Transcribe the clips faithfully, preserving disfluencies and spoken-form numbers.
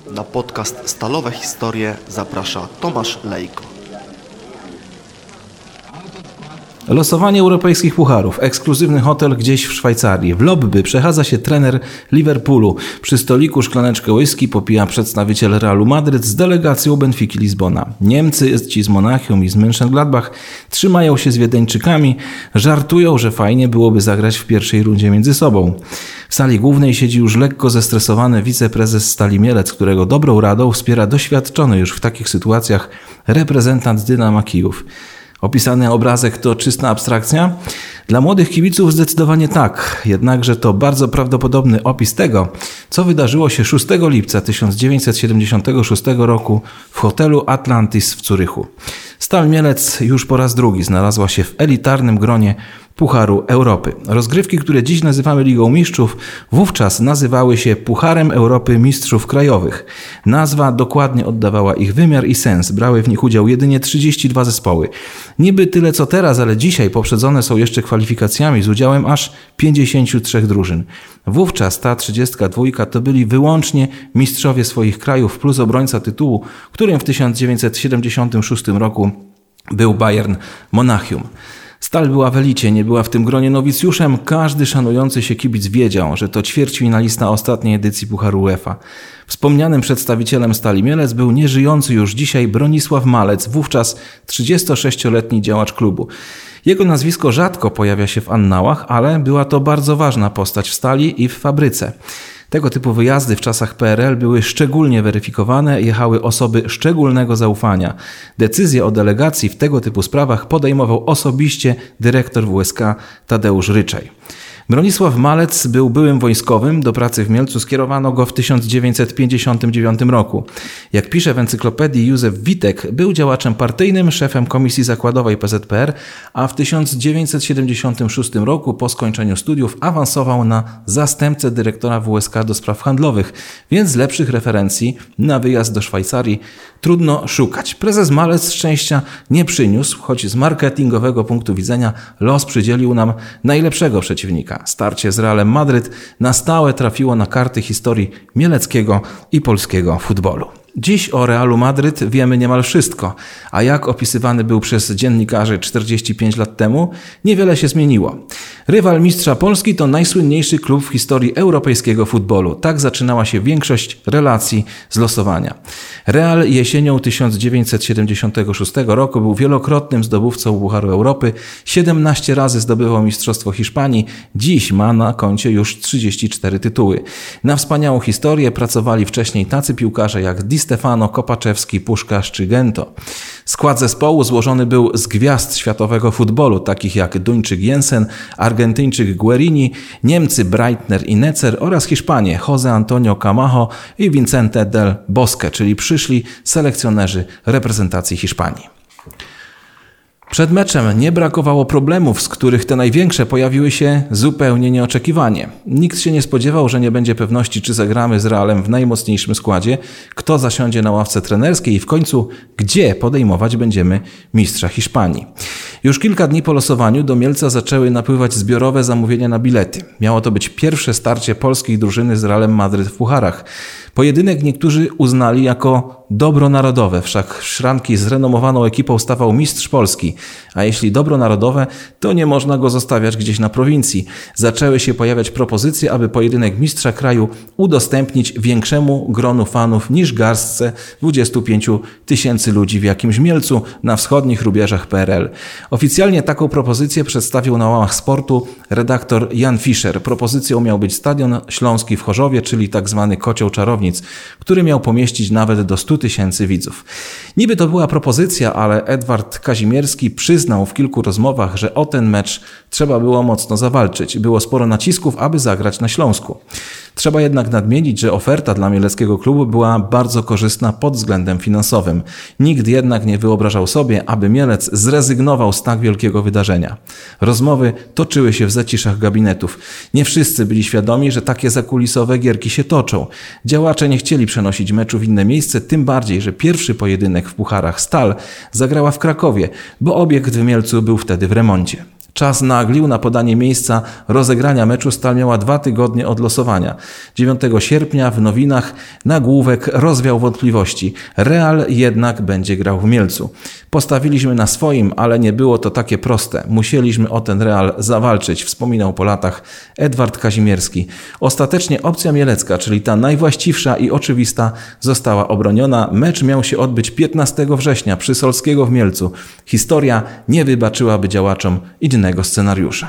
Na podcast Stalowe Historie zaprasza Tomasz Lejko. Losowanie europejskich pucharów. Ekskluzywny hotel gdzieś w Szwajcarii. W lobby przechadza się trener Liverpoolu. Przy stoliku szklaneczkę whisky popija przedstawiciel Realu Madryt z delegacją Benfiki Lizbona. Niemcy, ci z Monachium i z Mönchengladbach trzymają się z Wiedeńczykami. Żartują, że fajnie byłoby zagrać w pierwszej rundzie między sobą. W sali głównej siedzi już lekko zestresowany wiceprezes Stali Mielec, którego dobrą radą wspiera doświadczony już w takich sytuacjach reprezentant Dynama Kijów. Opisany obrazek to czysta abstrakcja? Dla młodych kibiców zdecydowanie tak, jednakże to bardzo prawdopodobny opis tego, co wydarzyło się szóstego lipca tysiąc dziewięćset siedemdziesiątego szóstego roku w hotelu Atlantis w Zurychu. Stal Mielec już po raz drugi znalazła się w elitarnym gronie Pucharu Europy. Rozgrywki, które dziś nazywamy Ligą Mistrzów, wówczas nazywały się Pucharem Europy Mistrzów Krajowych. Nazwa dokładnie oddawała ich wymiar i sens. Brały w nich udział jedynie trzydzieści dwa zespoły. Niby tyle co teraz, ale dzisiaj poprzedzone są jeszcze kwalifikacjami z udziałem aż pięćdziesięciu trzech drużyn. Wówczas ta trzydziestka dwójka to byli wyłącznie mistrzowie swoich krajów plus obrońca tytułu, którym w tysiąc dziewięćset siedemdziesiątym szóstym roku był Bayern Monachium. Stal była w elicie, nie była w tym gronie nowicjuszem. Każdy szanujący się kibic wiedział, że to ćwierćfinalista ostatniej edycji Pucharu UEFA. Wspomnianym przedstawicielem Stali Mielec był nieżyjący już dzisiaj Bronisław Malec, wówczas trzydziestosześcioletni działacz klubu. Jego nazwisko rzadko pojawia się w annałach, ale była to bardzo ważna postać w Stali i w fabryce. Tego typu wyjazdy w czasach P R L były szczególnie weryfikowane, jechały osoby szczególnego zaufania. Decyzje o delegacji w tego typu sprawach podejmował osobiście dyrektor W S K Tadeusz Ryczaj. Bronisław Malec był byłym wojskowym, do pracy w Mielcu skierowano go w tysiąc dziewięćset pięćdziesiątym dziewiątym roku. Jak pisze w encyklopedii Józef Witek, był działaczem partyjnym, szefem Komisji Zakładowej P Z P R, a w tysiąc dziewięćset siedemdziesiątym szóstym roku po skończeniu studiów awansował na zastępcę dyrektora W S K do spraw handlowych, więc lepszych referencji na wyjazd do Szwajcarii trudno szukać. Prezes Malec szczęścia nie przyniósł, choć z marketingowego punktu widzenia los przydzielił nam najlepszego przeciwnika. Starcie z Realem Madryt na stałe trafiło na karty historii mieleckiego i polskiego futbolu. Dziś o Realu Madryt wiemy niemal wszystko, a jak opisywany był przez dziennikarzy czterdzieści pięć lat temu, niewiele się zmieniło. Rywal mistrza Polski to najsłynniejszy klub w historii europejskiego futbolu. Tak zaczynała się większość relacji z losowania. Real jesienią tysiąc dziewięćset siedemdziesiątego szóstego roku był wielokrotnym zdobywcą Pucharu Europy, siedemnaście razy zdobywał Mistrzostwo Hiszpanii, dziś ma na koncie już trzydzieści cztery tytuły. Na wspaniałą historię pracowali wcześniej tacy piłkarze jak Di Stefano, Kopaczewski, Puszkarz czy Gento. Skład zespołu złożony był z gwiazd światowego futbolu, takich jak Duńczyk Jensen, Argentyńczyk Guerini, Niemcy Breitner i Necer oraz Hiszpanie José Antonio Camacho i Vicente del Bosque, czyli przyszli selekcjonerzy reprezentacji Hiszpanii. Przed meczem nie brakowało problemów, z których te największe pojawiły się zupełnie nieoczekiwanie. Nikt się nie spodziewał, że nie będzie pewności, czy zagramy z Realem w najmocniejszym składzie, kto zasiądzie na ławce trenerskiej i w końcu gdzie podejmować będziemy mistrza Hiszpanii. Już kilka dni po losowaniu do Mielca zaczęły napływać zbiorowe zamówienia na bilety. Miało to być pierwsze starcie polskiej drużyny z Realem Madryt w pucharach. Pojedynek niektórzy uznali jako dobro narodowe, wszak w szranki z renomowaną ekipą stawał mistrz Polski, a jeśli dobro narodowe, to nie można go zostawiać gdzieś na prowincji. Zaczęły się pojawiać propozycje, aby pojedynek mistrza kraju udostępnić większemu gronu fanów niż garstce dwudziestu pięciu tysięcy ludzi w jakimś Mielcu na wschodnich rubieżach P R L. Oficjalnie taką propozycję przedstawił na łamach Sportu redaktor Jan Fischer. Propozycją miał być Stadion Śląski w Chorzowie, czyli tak zwany kocioł czarownic, który miał pomieścić nawet do stu tysięcy widzów. Niby to była propozycja, ale Edward Kazimierski przyznał w kilku rozmowach, że o ten mecz trzeba było mocno zawalczyć. Było sporo nacisków, aby zagrać na Śląsku. Trzeba jednak nadmienić, że oferta dla mieleckiego klubu była bardzo korzystna pod względem finansowym. Nikt jednak nie wyobrażał sobie, aby Mielec zrezygnował z tak wielkiego wydarzenia. Rozmowy toczyły się w zaciszach gabinetów. Nie wszyscy byli świadomi, że takie zakulisowe gierki się toczą. Działacze nie chcieli przenosić meczu w inne miejsce, tym bardziej, że pierwszy pojedynek w pucharach Stal zagrała w Krakowie, bo obiekt w Mielcu był wtedy w remoncie. Czas naglił, na podanie miejsca rozegrania meczu Stal miała dwa tygodnie od losowania. dziewiątego sierpnia w nowinach nagłówek rozwiał wątpliwości. Real jednak będzie grał w Mielcu. Postawiliśmy na swoim, ale nie było to takie proste. Musieliśmy o ten Real zawalczyć, wspominał po latach Edward Kazimierski. Ostatecznie opcja mielecka, czyli ta najwłaściwsza i oczywista, została obroniona. Mecz miał się odbyć piętnastego września przy Solskiego w Mielcu. Historia nie wybaczyłaby działaczom innego scenariusza.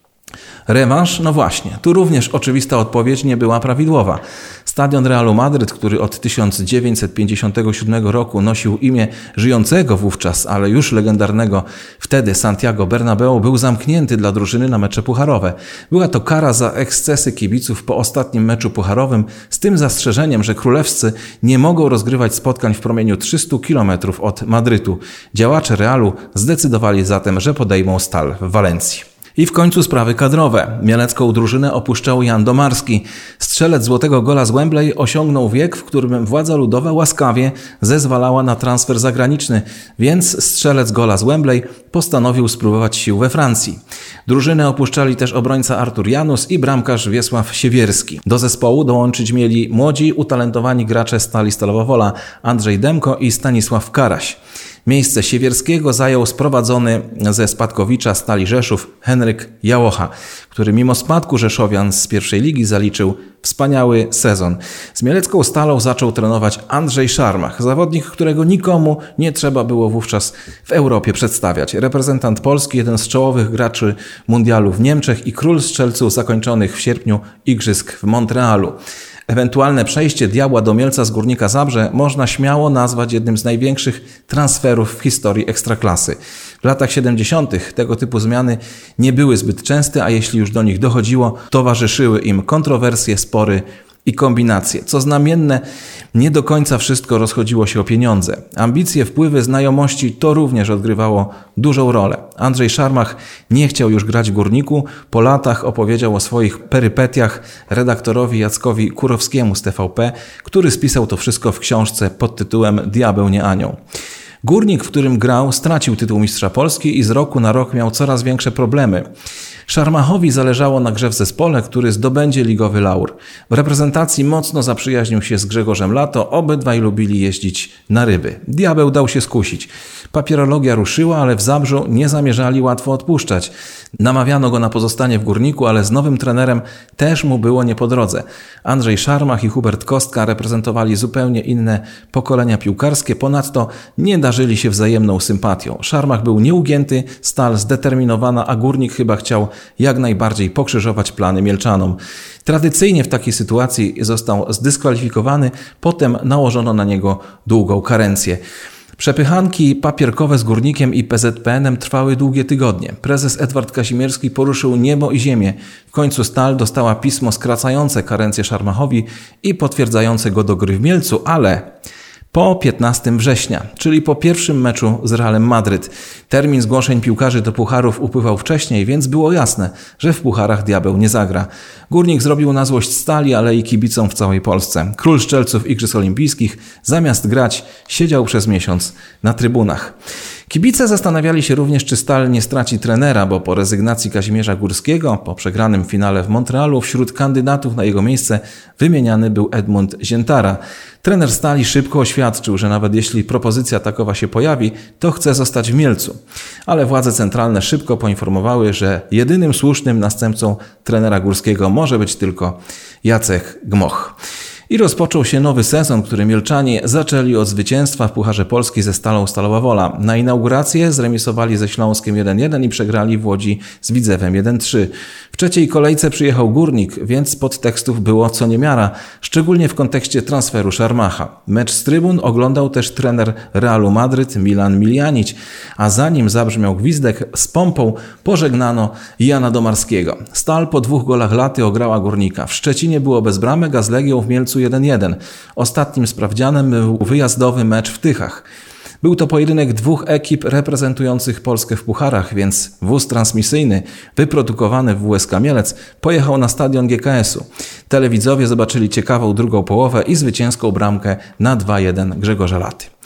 Rewanż? No właśnie, tu również oczywista odpowiedź nie była prawidłowa. Stadion Realu Madryt, który od tysiąc dziewięćset pięćdziesiątego siódmego roku nosił imię żyjącego wówczas, ale już legendarnego wtedy Santiago Bernabeu, był zamknięty dla drużyny na mecze pucharowe. Była to kara za ekscesy kibiców po ostatnim meczu pucharowym, z tym zastrzeżeniem, że królewscy nie mogą rozgrywać spotkań w promieniu trzystu kilometrów od Madrytu. Działacze Realu zdecydowali zatem, że podejmą Stal w Walencji. I w końcu sprawy kadrowe. Mielecką drużynę opuszczał Jan Domarski. Strzelec złotego gola z Wembley osiągnął wiek, w którym władza ludowa łaskawie zezwalała na transfer zagraniczny, więc strzelec gola z Wembley postanowił spróbować sił we Francji. Drużynę opuszczali też obrońca Artur Janus i bramkarz Wiesław Siewierski. Do zespołu dołączyć mieli młodzi, utalentowani gracze Stali Stalowa Wola Andrzej Demko i Stanisław Karaś. Miejsce Siewierskiego zajął sprowadzony ze Spadkowicza Stali Rzeszów Henryk Jałocha, który mimo spadku rzeszowian z pierwszej ligi zaliczył wspaniały sezon. Z mielecką Stalą zaczął trenować Andrzej Szarmach, zawodnik, którego nikomu nie trzeba było wówczas w Europie przedstawiać. Reprezentant Polski, jeden z czołowych graczy mundialu w Niemczech i król strzelców zakończonych w sierpniu igrzysk w Montrealu. Ewentualne przejście Diabła do Mielca z Górnika Zabrze można śmiało nazwać jednym z największych transferów w historii Ekstraklasy. W latach siedemdziesiątych tego typu zmiany nie były zbyt częste, a jeśli już do nich dochodziło, towarzyszyły im kontrowersje, spory i kombinacje. Co znamienne, nie do końca wszystko rozchodziło się o pieniądze. Ambicje, wpływy, znajomości to również odgrywało dużą rolę. Andrzej Szarmach nie chciał już grać w Górniku. Po latach opowiedział o swoich perypetiach redaktorowi Jackowi Kurowskiemu z T V P, który spisał to wszystko w książce pod tytułem Diabeł nie anioł. Górnik, w którym grał, stracił tytuł mistrza Polski i z roku na rok miał coraz większe problemy. Szarmachowi zależało na grze w zespole, który zdobędzie ligowy laur. W reprezentacji mocno zaprzyjaźnił się z Grzegorzem Lato, obydwaj lubili jeździć na ryby. Diabeł dał się skusić. Papierologia ruszyła, ale w Zabrzu nie zamierzali łatwo odpuszczać. Namawiano go na pozostanie w Górniku, ale z nowym trenerem też mu było nie po drodze. Andrzej Szarmach i Hubert Kostka reprezentowali zupełnie inne pokolenia piłkarskie, ponadto nie darzyli się wzajemną sympatią. Szarmach był nieugięty, Stal zdeterminowana, a Górnik chyba chciał jak najbardziej pokrzyżować plany Mielczanom. Tradycyjnie w takiej sytuacji został zdyskwalifikowany, potem nałożono na niego długą karencję. Przepychanki papierkowe z Górnikiem i P Z P N em trwały długie tygodnie. Prezes Edward Kazimierski poruszył niebo i ziemię. W końcu Stal dostała pismo skracające karencję Szarmachowi i potwierdzające go do gry w Mielcu, ale po piętnastego września, czyli po pierwszym meczu z Realem Madryt. Termin zgłoszeń piłkarzy do pucharów upływał wcześniej, więc było jasne, że w pucharach Diabeł nie zagra. Górnik zrobił na złość Stali, ale i kibicom w całej Polsce. Król strzelców Igrzysk Olimpijskich zamiast grać siedział przez miesiąc na trybunach. Kibice zastanawiali się również, czy Stal nie straci trenera, bo po rezygnacji Kazimierza Górskiego, po przegranym finale w Montrealu, wśród kandydatów na jego miejsce wymieniany był Edmund Ziętara. Trener Stali szybko oświadczył, że nawet jeśli propozycja takowa się pojawi, to chce zostać w Mielcu. Ale władze centralne szybko poinformowały, że jedynym słusznym następcą trenera Górskiego może być tylko Jacek Gmoch. I rozpoczął się nowy sezon, który Mielczanie zaczęli od zwycięstwa w Pucharze Polski ze Stalą Stalowa Wola. Na inaugurację zremisowali ze Śląskiem jeden jeden i przegrali w Łodzi z Widzewem jeden trzy. W trzeciej kolejce przyjechał Górnik, więc podtekstów było co niemiara, szczególnie w kontekście transferu Szarmacha. Mecz z trybun oglądał też trener Realu Madryt Milan Miljanić, a zanim zabrzmiał gwizdek, z pompą pożegnano Jana Domarskiego. Stal po dwóch golach laty ograła Górnika. W Szczecinie było bez bramek, a z Legią w Mielcu jeden jeden. Ostatnim sprawdzianem był wyjazdowy mecz w Tychach. Był to pojedynek dwóch ekip reprezentujących Polskę w pucharach, więc wóz transmisyjny wyprodukowany w W S K Mielec pojechał na stadion G K S u. Telewidzowie zobaczyli ciekawą drugą połowę i zwycięską bramkę na dwa jeden Grzegorza Laty.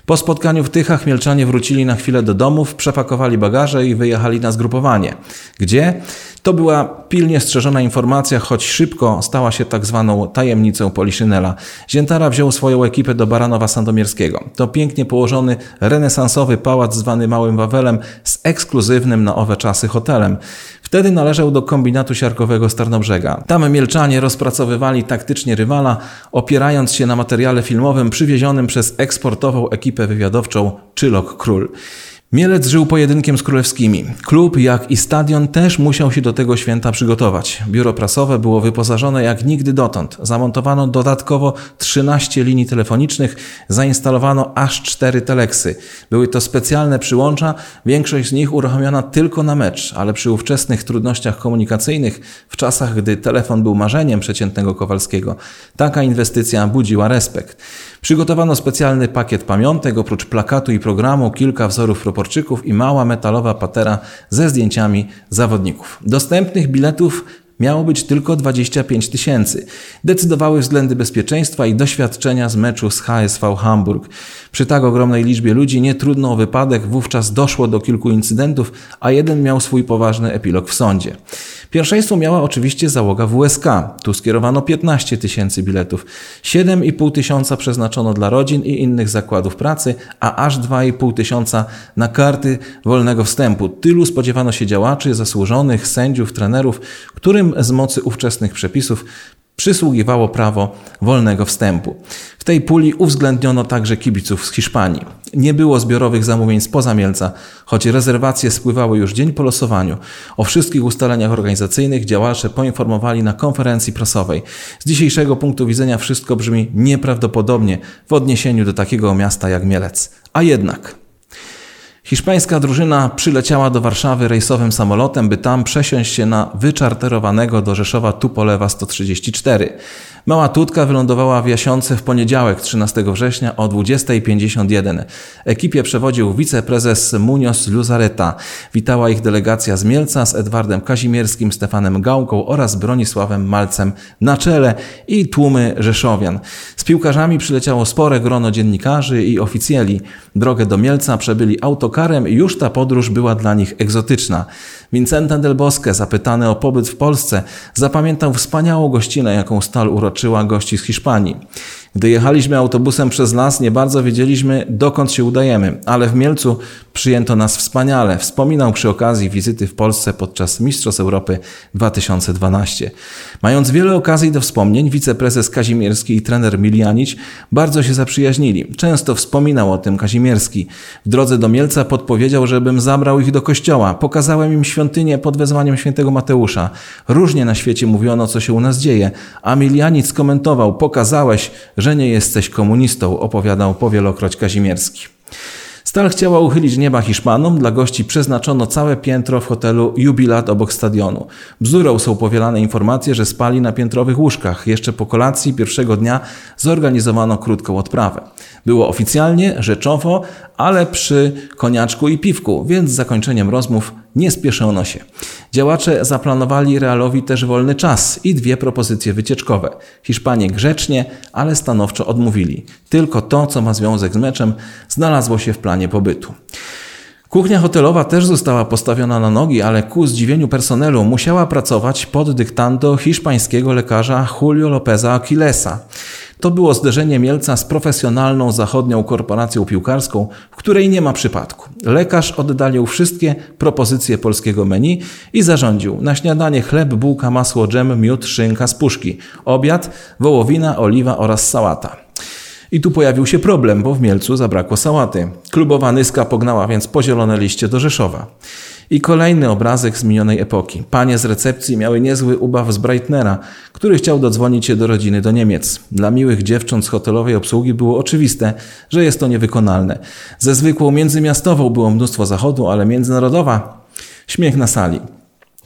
Po spotkaniu w Tychach Mielczanie wrócili na chwilę do domów, przepakowali bagaże i wyjechali na zgrupowanie. Gdzie? To była pilnie strzeżona informacja, choć szybko stała się tak zwaną tajemnicą Poliszynela. Ziętara wziął swoją ekipę do Baranowa Sandomierskiego. To pięknie położony, renesansowy pałac zwany Małym Wawelem z ekskluzywnym na owe czasy hotelem. Wtedy należał do kombinatu siarkowego z Tarnobrzega. Tam Mielczanie rozpracowywali taktycznie rywala, opierając się na materiale filmowym przywiezionym przez eksportową ekipę wywiadowczą Czylok Król. Mielec żył pojedynkiem z królewskimi. Klub, jak i stadion też musiał się do tego święta przygotować. Biuro prasowe było wyposażone jak nigdy dotąd. Zamontowano dodatkowo trzynaście linii telefonicznych, zainstalowano aż cztery teleksy. Były to specjalne przyłącza, większość z nich uruchomiona tylko na mecz, ale przy ówczesnych trudnościach komunikacyjnych, w czasach, gdy telefon był marzeniem przeciętnego Kowalskiego, taka inwestycja budziła respekt. Przygotowano specjalny pakiet pamiątek, oprócz plakatu i programu kilka wzorów proporczyków i mała metalowa patera ze zdjęciami zawodników. Dostępnych biletów miało być tylko dwadzieścia pięć tysięcy. Decydowały względy bezpieczeństwa i doświadczenia z meczu z H S V Hamburg. Przy tak ogromnej liczbie ludzi nie trudno o wypadek, wówczas doszło do kilku incydentów, a jeden miał swój poważny epilog w sądzie. Pierwszeństwo miała oczywiście załoga W S K. Tu skierowano piętnaście tysięcy biletów. siedem i pół tysiąca przeznaczono dla rodzin i innych zakładów pracy, a aż dwa i pół tysiąca na karty wolnego wstępu. Tylu spodziewano się działaczy, zasłużonych, sędziów, trenerów, którym z mocy ówczesnych przepisów przysługiwało prawo wolnego wstępu. W tej puli uwzględniono także kibiców z Hiszpanii. Nie było zbiorowych zamówień spoza Mielca, choć rezerwacje spływały już dzień po losowaniu. O wszystkich ustaleniach organizacyjnych działacze poinformowali na konferencji prasowej. Z dzisiejszego punktu widzenia wszystko brzmi nieprawdopodobnie w odniesieniu do takiego miasta jak Mielec. A jednak... Hiszpańska drużyna przyleciała do Warszawy rejsowym samolotem, by tam przesiąść się na wyczarterowanego do Rzeszowa Tupolewa sto trzydzieści cztery. Mała Tutka wylądowała w Jasiące w poniedziałek, trzynastego września o dwudziesta pięćdziesiąt jeden. Ekipie przewodził wiceprezes Muñoz Luzareta. Witała ich delegacja z Mielca z Edwardem Kazimierskim, Stefanem Gałką oraz Bronisławem Malcem na czele i tłumy rzeszowian. Z piłkarzami przyleciało spore grono dziennikarzy i oficjeli. Drogę do Mielca przebyli autokarem i już ta podróż była dla nich egzotyczna. Vincenta del Bosque, zapytany o pobyt w Polsce, zapamiętał wspaniałą gościnę, jaką Stal uroczyła gości z Hiszpanii. Gdy jechaliśmy autobusem przez las, nie bardzo wiedzieliśmy, dokąd się udajemy, ale w Mielcu przyjęto nas wspaniale, wspominał przy okazji wizyty w Polsce podczas Mistrzostw Europy dwa tysiące dwanaście. Mając wiele okazji do wspomnień, wiceprezes Kazimierski i trener Milianić bardzo się zaprzyjaźnili. Często wspominał o tym Kazimierski. W drodze do Mielca podpowiedział, żebym zabrał ich do kościoła. Pokazałem im świątynię pod wezwaniem świętego Mateusza. Różnie na świecie mówiono, co się u nas dzieje, a Milianić skomentował: pokazałeś, że nie jesteś komunistą, opowiadał powielokroć Kazimierski. Stal chciała uchylić nieba Hiszpanom, dla gości przeznaczono całe piętro w hotelu Jubilat obok stadionu. Bzdurą są powielane informacje, że spali na piętrowych łóżkach. Jeszcze po kolacji pierwszego dnia zorganizowano krótką odprawę. Było oficjalnie, rzeczowo, ale przy koniaczku i piwku, więc z zakończeniem rozmów nie spieszono się. Działacze zaplanowali Realowi też wolny czas i dwie propozycje wycieczkowe. Hiszpanie grzecznie, ale stanowczo odmówili. Tylko to, co ma związek z meczem, znalazło się w planie pobytu. Kuchnia hotelowa też została postawiona na nogi, ale ku zdziwieniu personelu musiała pracować pod dyktando hiszpańskiego lekarza Julio Lopeza Aquilesa. To było zderzenie Mielca z profesjonalną zachodnią korporacją piłkarską, w której nie ma przypadku. Lekarz oddalił wszystkie propozycje polskiego menu i zarządził: na śniadanie chleb, bułka, masło, dżem, miód, szynka z puszki. Obiad, wołowina, oliwa oraz sałata. I tu pojawił się problem, bo w Mielcu zabrakło sałaty. Klubowa Nyska pognała więc po zielone liście do Rzeszowa. I kolejny obrazek z minionej epoki. Panie z recepcji miały niezły ubaw z Breitnera, który chciał dodzwonić się do rodziny do Niemiec. Dla miłych dziewcząt z hotelowej obsługi było oczywiste, że jest to niewykonalne. Ze zwykłą międzymiastową było mnóstwo zachodu, ale międzynarodowa? Śmiech na sali.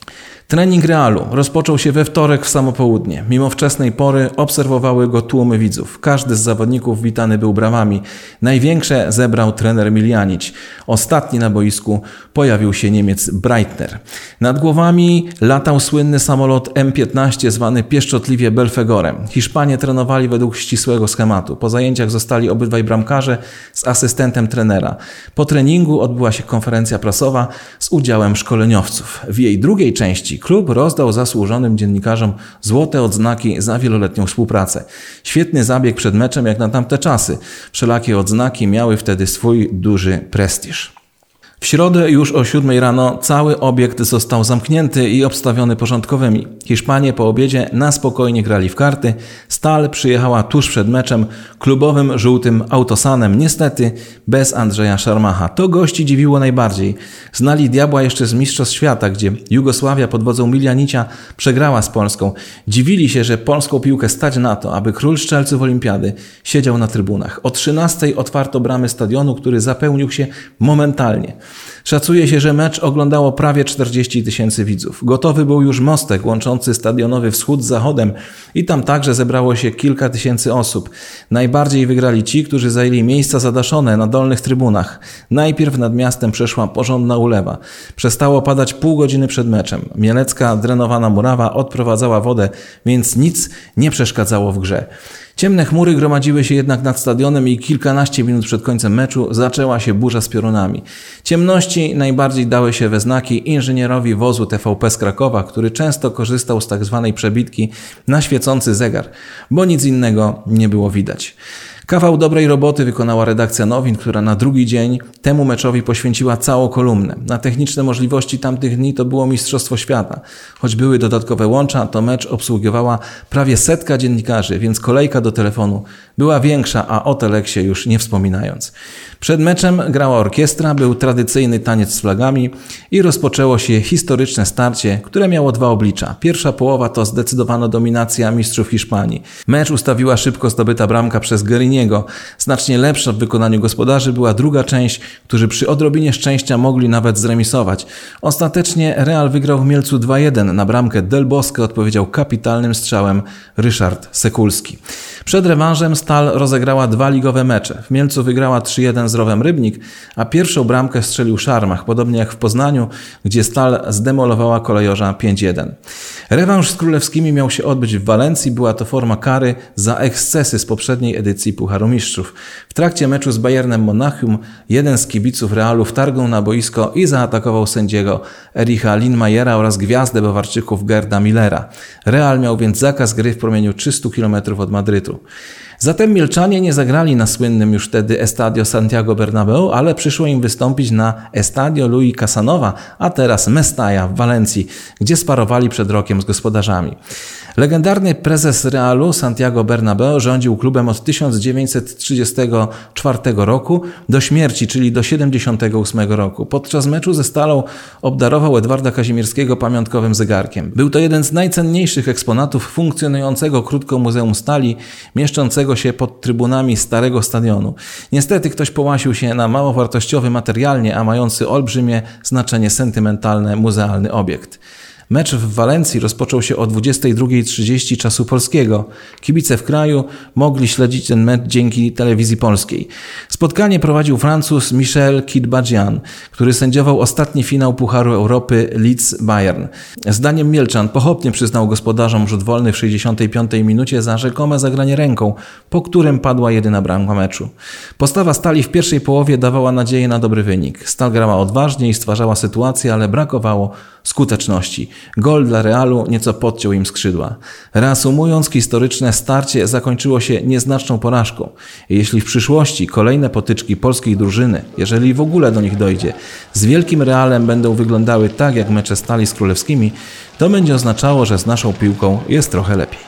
Trening Realu rozpoczął się we wtorek w samo południe. Mimo wczesnej pory obserwowały go tłumy widzów. Każdy z zawodników witany był brawami. Największe zebrał trener Miljanić. Ostatni na boisku pojawił się Niemiec Breitner. Nad głowami latał słynny samolot M piętnaście zwany pieszczotliwie Belfegorem. Hiszpanie trenowali według ścisłego schematu. Po zajęciach zostali obydwaj bramkarze z asystentem trenera. Po treningu odbyła się konferencja prasowa z udziałem szkoleniowców. W jej drugiej części klub rozdał zasłużonym dziennikarzom złote odznaki za wieloletnią współpracę. Świetny zabieg przed meczem jak na tamte czasy. Wszelakie odznaki miały wtedy swój duży prestiż. W środę już o siódmej rano cały obiekt został zamknięty i obstawiony porządkowymi. Hiszpanie po obiedzie na spokojnie grali w karty. Stal przyjechała tuż przed meczem klubowym żółtym autosanem, niestety bez Andrzeja Szarmacha. To gości dziwiło najbardziej. Znali diabła jeszcze z Mistrzostw Świata, gdzie Jugosławia pod wodzą Miljanicia przegrała z Polską. Dziwili się, że polską piłkę stać na to, aby król strzelców olimpiady siedział na trybunach. O trzynastej otwarto bramy stadionu, który zapełnił się momentalnie. Szacuje się, że mecz oglądało prawie czterdzieści tysięcy widzów. Gotowy był już mostek łączący stadionowy wschód z zachodem i tam także zebrało się kilka tysięcy osób. Najbardziej wygrali ci, którzy zajęli miejsca zadaszone na dolnych trybunach. Najpierw nad miastem przeszła porządna ulewa. Przestało padać pół godziny przed meczem. Mielecka drenowana murawa odprowadzała wodę, więc nic nie przeszkadzało w grze. Ciemne chmury gromadziły się jednak nad stadionem i kilkanaście minut przed końcem meczu zaczęła się burza z piorunami. Ciemności najbardziej dały się we znaki inżynierowi wozu T V P z Krakowa, który często korzystał z tak zwanej przebitki na świecący zegar, bo nic innego nie było widać. Kawał dobrej roboty wykonała redakcja Nowin, która na drugi dzień temu meczowi poświęciła całą kolumnę. Na techniczne możliwości tamtych dni to było Mistrzostwo Świata. Choć były dodatkowe łącza, to mecz obsługiwała prawie setka dziennikarzy, więc kolejka do telefonu była większa, a o teleksie już nie wspominając. Przed meczem grała orkiestra, był tradycyjny taniec z flagami i rozpoczęło się historyczne starcie, które miało dwa oblicza. Pierwsza połowa to zdecydowana dominacja mistrzów Hiszpanii. Mecz ustawiła szybko zdobyta bramka przez Gueriniego. Znacznie lepsza w wykonaniu gospodarzy była druga część, którzy przy odrobinie szczęścia mogli nawet zremisować. Ostatecznie Real wygrał w Mielcu dwa jeden. Na bramkę Del Bosque odpowiedział kapitalnym strzałem Ryszard Sekulski. Przed rewanżem Stal rozegrała dwa ligowe mecze. W Mielcu wygrała trzy jeden z Rowem Rybnik, a pierwszą bramkę strzelił Szarmach, podobnie jak w Poznaniu, gdzie Stal zdemolowała Kolejorza pięć jeden. Rewanż z królewskimi miał się odbyć w Walencji. Była to forma kary za ekscesy z poprzedniej edycji Pucharu Mistrzów. W trakcie meczu z Bayernem Monachium jeden z kibiców Realu wtargnął na boisko i zaatakował sędziego Ericha Lindmayera oraz gwiazdę Bawarczyków Gerda Millera. Real miał więc zakaz gry w promieniu trzystu kilometrów od Madrytu. Zatem Mielczanie nie zagrali na słynnym już wtedy Estadio Santiago Bernabéu, ale przyszło im wystąpić na Estadio Luis Casanova, a teraz Mestalla w Walencji, gdzie sparowali przed rokiem z gospodarzami. Legendarny prezes Realu Santiago Bernabéu rządził klubem od tysiąc dziewięćset trzydziestego czwartego roku do śmierci, czyli do siedemdziesiątego ósmego roku. Podczas meczu ze Stalą obdarował Edwarda Kazimierskiego pamiątkowym zegarkiem. Był to jeden z najcenniejszych eksponatów funkcjonującego krótko Muzeum Stali, mieszczącego się pod trybunami starego stadionu. Niestety ktoś połasił się na mało wartościowy materialnie, a mający olbrzymie znaczenie sentymentalne muzealny obiekt. Mecz w Walencji rozpoczął się o dwudziestej drugiej trzydzieści czasu polskiego. Kibice w kraju mogli śledzić ten mecz dzięki telewizji polskiej. Spotkanie prowadził Francuz Michel Kidbadjian, który sędziował ostatni finał Pucharu Europy Leeds-Bayern. Zdaniem Mielczan pochopnie przyznał gospodarzom rzut wolny w sześćdziesiątej piątej minucie za rzekome zagranie ręką, po którym padła jedyna bramka meczu. Postawa Stali w pierwszej połowie dawała nadzieję na dobry wynik. Stal grała odważnie i stwarzała sytuację, ale brakowało skuteczności. Gol dla Realu nieco podciął im skrzydła. Reasumując, historyczne starcie zakończyło się nieznaczną porażką. Jeśli w przyszłości kolejne potyczki polskiej drużyny, jeżeli w ogóle do nich dojdzie, z wielkim Realem będą wyglądały tak jak mecze Stali z królewskimi, to będzie oznaczało, że z naszą piłką jest trochę lepiej.